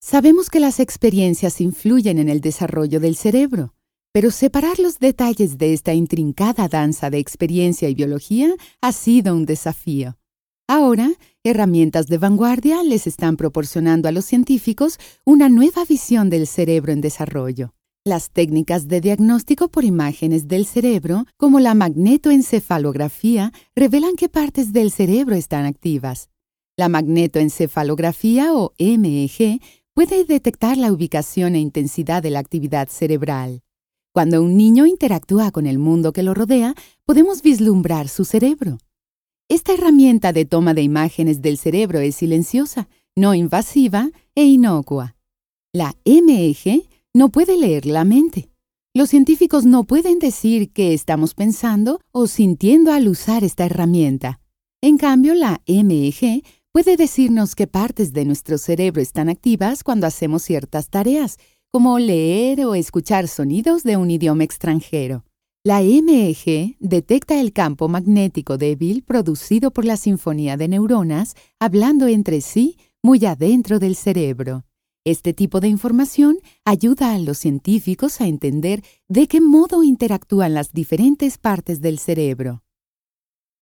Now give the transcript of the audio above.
Sabemos que las experiencias influyen en el desarrollo del cerebro, pero separar los detalles de esta intrincada danza de experiencia y biología ha sido un desafío. Ahora, herramientas de vanguardia les están proporcionando a los científicos una nueva visión del cerebro en desarrollo. Las técnicas de diagnóstico por imágenes del cerebro, como la magnetoencefalografía, revelan qué partes del cerebro están activas. La magnetoencefalografía, o MEG, puede detectar la ubicación e intensidad de la actividad cerebral. Cuando un niño interactúa con el mundo que lo rodea, podemos vislumbrar su cerebro. Esta herramienta de toma de imágenes del cerebro es silenciosa, no invasiva e inocua. La MEG no puede leer la mente. Los científicos no pueden decir qué estamos pensando o sintiendo al usar esta herramienta. En cambio, la MEG puede decirnos qué partes de nuestro cerebro están activas cuando hacemos ciertas tareas, como leer o escuchar sonidos de un idioma extranjero. La MEG detecta el campo magnético débil producido por la sinfonía de neuronas hablando entre sí muy adentro del cerebro. Este tipo de información ayuda a los científicos a entender de qué modo interactúan las diferentes partes del cerebro.